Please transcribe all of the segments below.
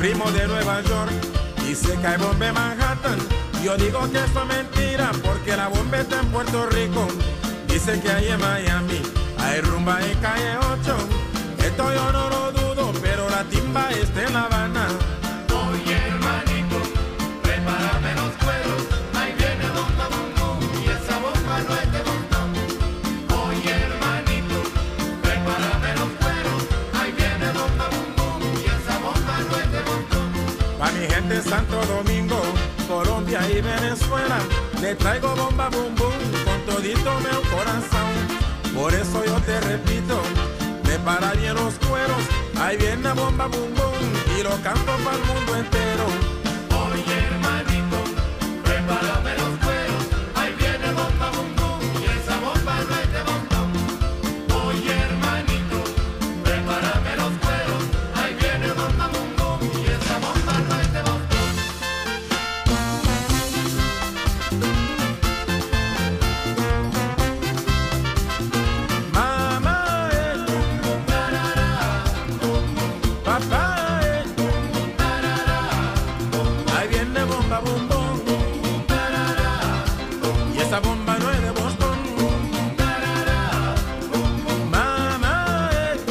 primo de Nueva York. Dice que hay bomba en Manhattan. Yo digo que eso es mentira porque la bomba está en Puerto Rico. Dice que hay en Miami, hay rumba en calle 8. Esto yo no lo dudo, pero la timba está en La Habana. Oye hermanito, prepárame los cueros, ahí viene bomba bum bum y esa bomba no es de montón. Oye hermanito, prepárame los cueros, ahí viene bomba bum bum y esa bomba no es de montón. Pa' mi gente de Santo Domingo, Colombia y Venezuela, le traigo bomba bum bum con todito mi corazón. Por eso yo te repito, prepara bien los cueros, ahí viene la bomba bum bum y lo canto para el mundo entero. Oye hermanito, prepárame los cueros, ahí viene bomba bum bum y esa bomba no es de montón. Oye hermanito, prepárame los cueros, ahí viene bomba bum bum y esa bomba no es de montón. Esa bomba no es de Boston. Mamá,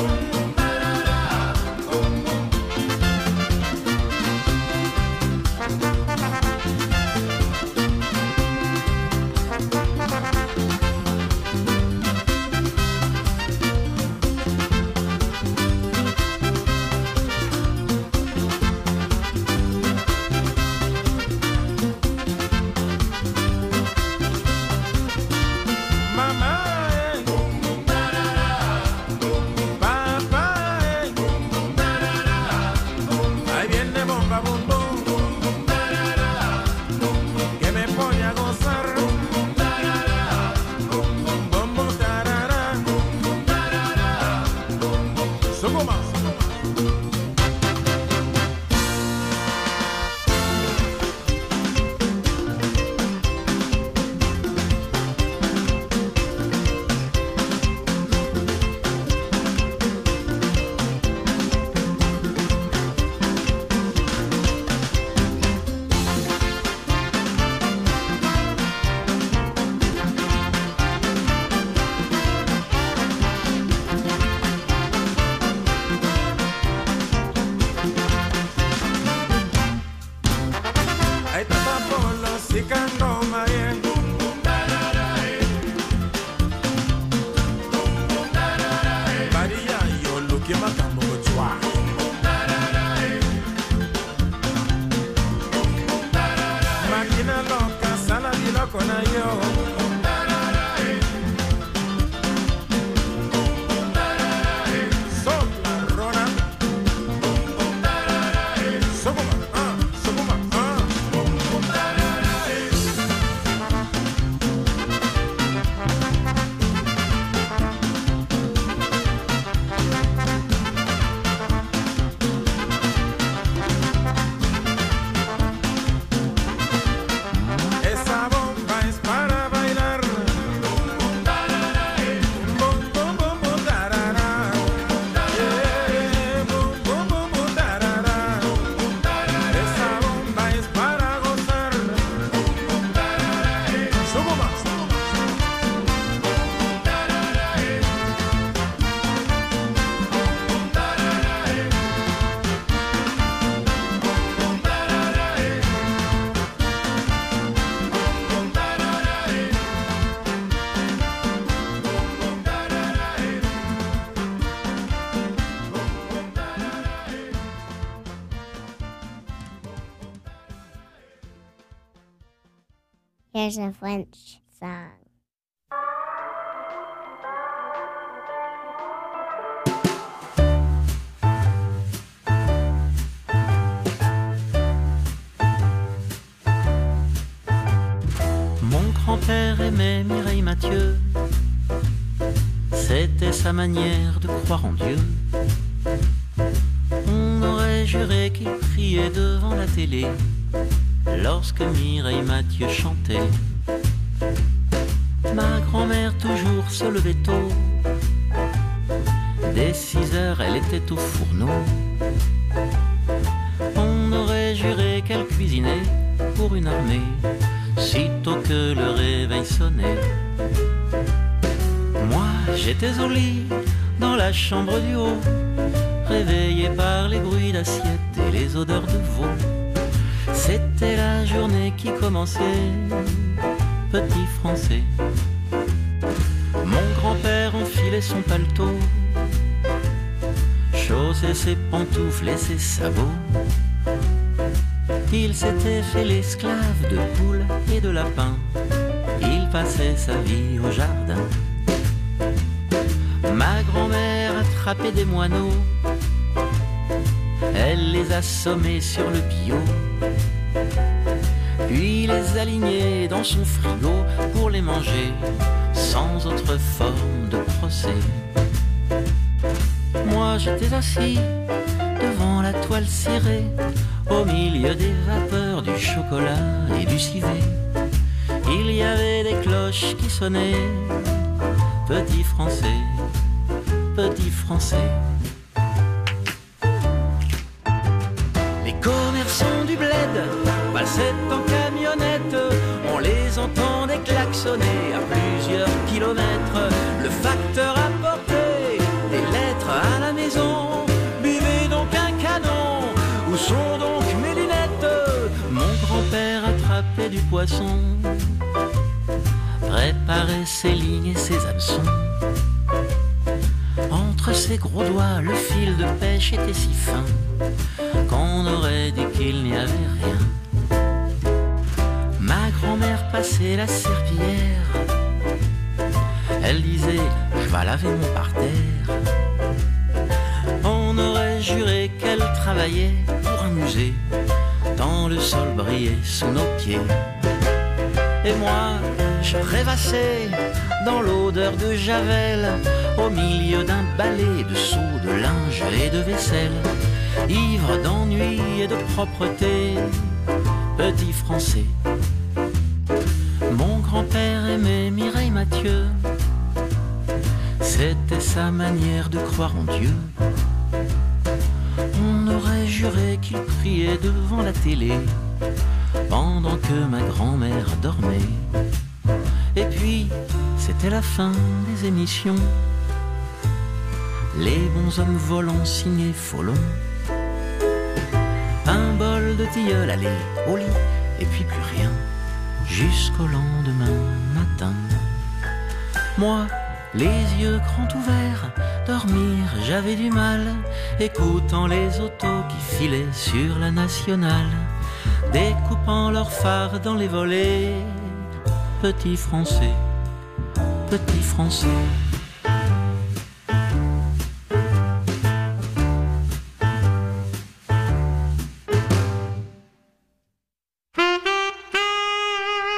Here's a French song. Mon grand-père aimait Mireille Mathieu, c'était sa manière de croire en Dieu. On aurait juré qu'il priait devant la télé lorsque Mireille Mathieu chantait. Ma grand-mère toujours se levait tôt, dès 6 heures elle était au fourneau. On cuisiner pour une armée, sitôt que le réveil sonnait. Moi, j'étais au lit, dans la chambre du haut, réveillé par les bruits d'assiettes et les odeurs de veau. C'était la journée qui commençait, petit Français. Mon grand-père enfilait son paletot, chaussait ses pantoufles et ses sabots. Il s'était fait l'esclave de poules et de lapins. Il passait sa vie au jardin. Ma grand-mère attrapait des moineaux, elle les assommait sur le bio, puis les alignait dans son frigo pour les manger sans autre forme de procès. Moi j'étais assis devant la toile cirée, au milieu des vapeurs du chocolat et du civet. Il y avait des cloches qui sonnaient, petit Français, petit Français. Les commerçants du bled passaient en camionnette, on les entendait klaxonner à plusieurs kilomètres. Le facteur apportait des lettres à la maison, buvez donc un canon, où sont donc mes lunettes? Mon grand-père attrapait du poisson, préparait ses lignes et ses hameçons. Entre ses gros doigts, le fil de pêche était si fin qu'on aurait dit qu'il n'y avait rien. Ma grand-mère passait la serpillière, elle disait « je vais laver mon parterre ». On aurait juré qu'elle travaillait pour un musée, tant le sol brillait sous nos pieds. Et moi, je rêvassais dans l'odeur de Javel, au milieu d'un balai de seaux, de linge et de vaisselle, ivre d'ennui et de propreté, petit Français. Mon grand-père aimait Mireille Mathieu, c'était sa manière de croire en Dieu. On aurait juré qu'il priait devant la télé pendant que ma grand-mère dormait. Et puis, c'était la fin des émissions, les bons hommes volants signés Folon. Un bol de tilleul, allez, au lit, et puis plus rien, jusqu'au lendemain matin. Moi, les yeux grands ouverts, dormir j'avais du mal, écoutant les autos qui filaient sur la nationale, découpant leurs phares dans les volets. Petit Français, petit Français.